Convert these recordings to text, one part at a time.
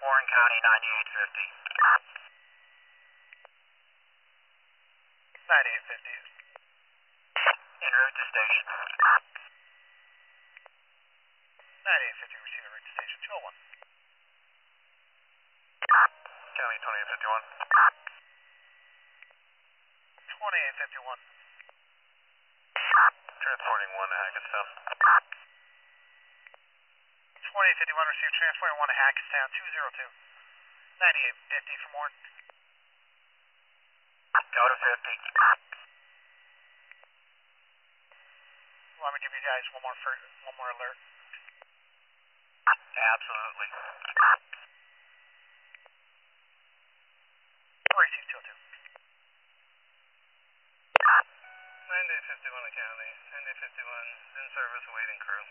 Warren County 9850. 9850. En route to station. 9850, receive en route to station 201. County 2851. 2851. Transporting 1 to Hackettstown. 2851, receive transporting 1 to Hackettstown 202. 9850 from Warren. Go to 50. Let me give you guys one more alert. Absolutely. Receive 202. 9851 to County. 9851 in service awaiting crew.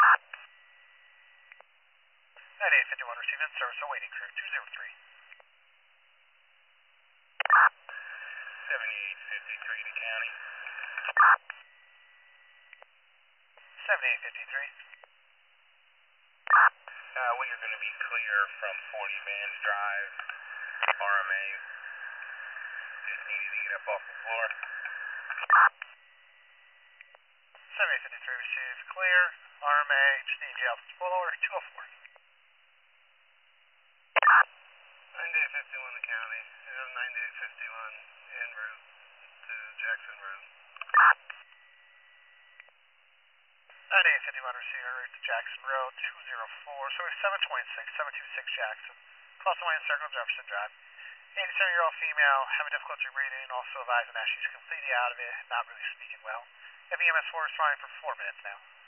9851, receive in service awaiting crew 203. 7853 to County. 7853. We are going to be clear from 40 Vans Drive, RMA. Just needed to get up off the floor. 7853, receive clear. RMA, just need you out the floor 204. 9851 to County. 9851 en route to Jackson Road. 9851, receive en route to Jackson Road 204. So we have 726 Jackson. Cross the lane circle Jefferson Drive. 87-year-old female, having difficulty breathing, also advising that she's completely out of it, not really speaking well. EMS 4 is fine for 4 minutes now.